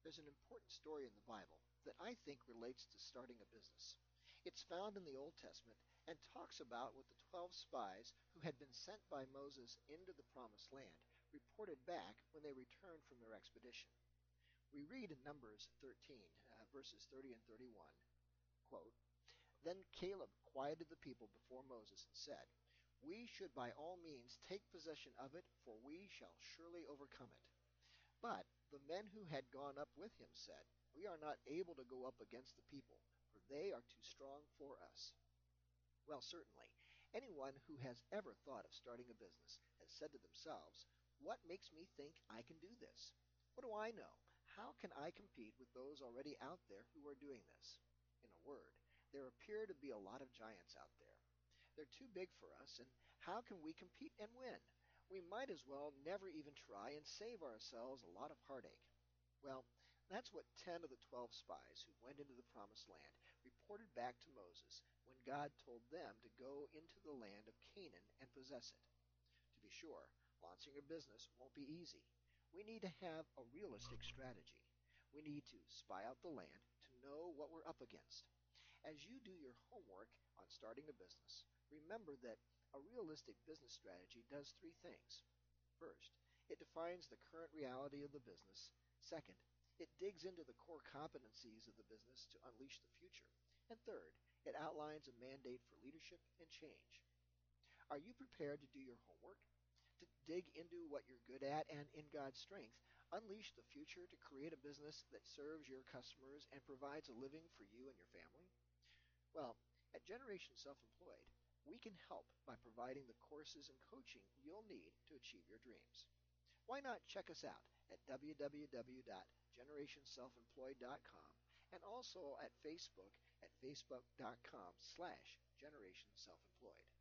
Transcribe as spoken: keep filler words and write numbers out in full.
there's an important story in the Bible that I think relates to starting a business. It's found in the Old Testament and talks about what the twelve spies who had been sent by Moses into the Promised Land reported back when they returned from their expedition. We read in Numbers thirteen, uh, verses thirty and thirty-one, quote, "Then Caleb quieted the people before Moses and said, 'We should by all means take possession of it, for we shall surely overcome it.' But the men who had gone up with him said, 'We are not able to go up against the people, for they are too strong for us.'" Well, certainly, anyone who has ever thought of starting a business has said to themselves, "What makes me think I can do this? What do I know? How can I compete with those already out there who are doing this?" In a word, there appear to be a lot of giants out there. They're too big for us, and how can we compete and win? We might as well never even try and save ourselves a lot of heartache. Well, that's what ten of the twelve spies who went into the Promised Land reported back to Moses when God told them to go into the land of Canaan and possess it. To be sure, launching a business won't be easy. We need to have a realistic strategy. We need to spy out the land to know what we're up against. As you do your homework on starting a business, remember that a realistic business strategy does three things. First, it defines the current reality of the business. Second, it digs into the core competencies of the business to unleash the future. And third, it outlines a mandate for leadership and change. Are you prepared to do your homework? To dig into what you're good at and, in God's strength, unleash the future to create a business that serves your customers and provides a living for you and your family? Well, at Generation Self-Employed, we can help by providing the courses and coaching you'll need to achieve your dreams. Why not check us out at w w w dot generation self employed dot com and also at Facebook at facebook dot com slash generation self employed.